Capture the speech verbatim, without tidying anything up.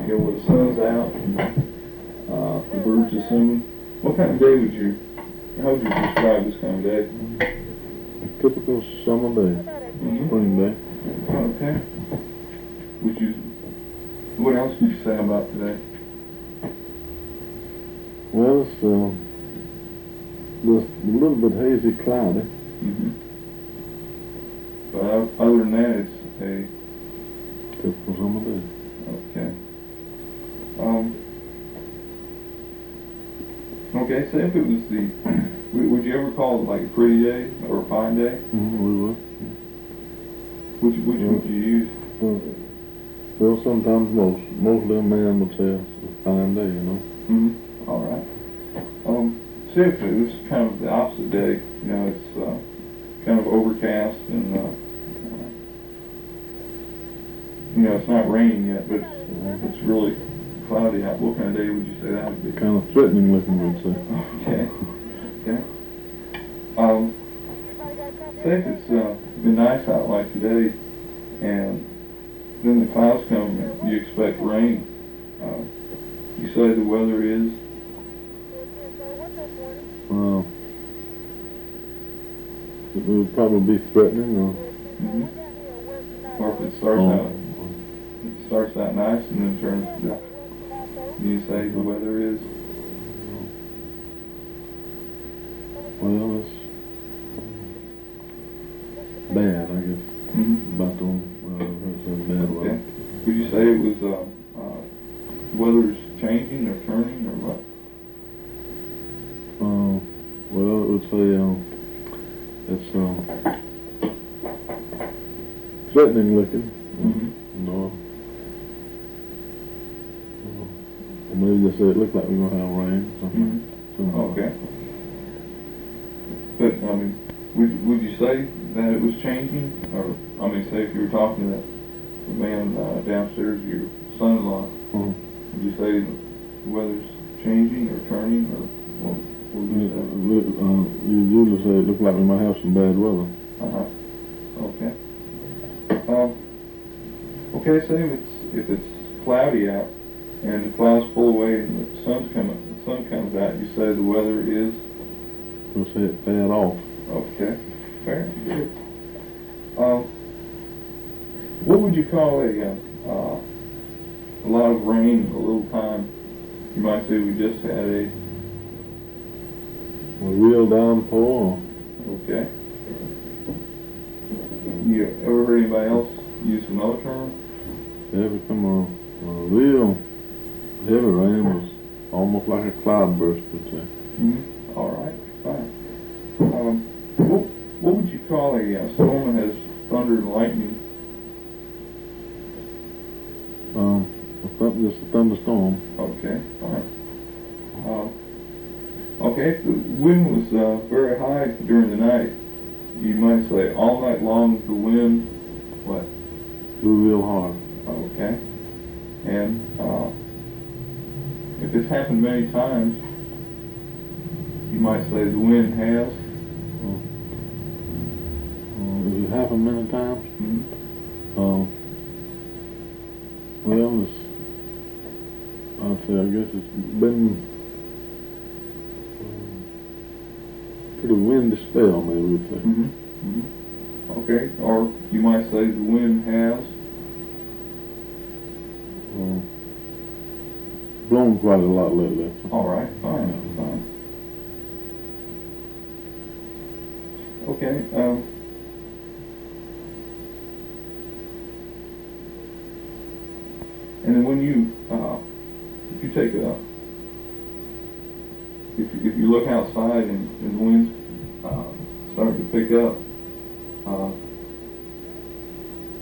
you know, where the sun's out and uh, the birds are singing. What kind of day would you, how would you describe this kind of day? Typical summer day, Mm-hmm. spring day. Okay. Would you, what else would you say about today? Well, it's uh, just a little bit hazy, cloudy. Mm-hmm. But o- other than that, it's a, Typical summer day. okay. Um, okay, say if it was the, would would you ever call it like a pretty day or a fine day? Mm-hmm, we will. Which, which would you use? Well, well, sometimes most, mostly a man would say it's a fine day, you know. Mm-hmm. All right. Um, say if it was kind of the opposite day, you know, it's uh, kind of overcast and, uh, uh, you know, it's not raining yet, but it's, it's really cloudy out. What kind of day would you say that would be? Kind of threatening looking, we'd say. Okay. Okay. Um, say if it's uh, been nice out like today, and then the clouds come and you expect rain. Uh, you say the weather is? Well, it would probably be threatening, or Mm-hmm. Or if it starts Oh. out, it starts out nice and then turns to, you say the weather is? well, it's bad, I guess. Mm-hmm. About the only, well, it's a bad Okay. weather. Would you say it was, uh, uh, weather's changing or turning or what? Uh, well, it would say, um, it's, um, threatening looking, Mm-hmm. you know. Uh, Or maybe just say it looked like we were gonna have rain or something. Mm-hmm. Okay. But, I mean, would, would you say that it was changing? Or, I mean, say if you were talking to that the man uh, downstairs, your son-in-law, Uh, would you say the weather's changing or turning or what what would you, you say? uh, you usually say it looked like we might have some bad weather. Uh-huh. Okay. Um, okay, say if it's, if it's cloudy out and the clouds pull away and the sun's coming, the sun comes out, you say the weather is? We'll say it bad off. Okay, fair, good. Um, what would you call a, uh, uh, a lot of rain in a little time? You might say we just had a, A real downpour. okay. You ever heard anybody else use another term? It become a, a real heavy rain was almost like a cloud burst, would say. Mm-hmm. All right, fine. Um, what, what would you call a uh, storm that has thunder and lightning? Um, a th- just a thunderstorm. Okay, fine. Um, okay, if the wind was uh, very high during the night, you might say all night long the wind, what? Blew real hard. Okay. And uh, if it's happened many times, you might say the wind has. Uh, uh, it happened many times. Mm-hmm. Um, well, it's, I'd say, I guess it's been um, pretty windy spell, maybe we'd say. Mm-hmm. Mm-hmm. Okay, or you might say the wind has. Uh, blown quite a lot lately. All right, fine, fine. Okay, um, and then when you, uh, if you take a, if you, if you look outside and, and the wind's uh, starting to pick up, uh,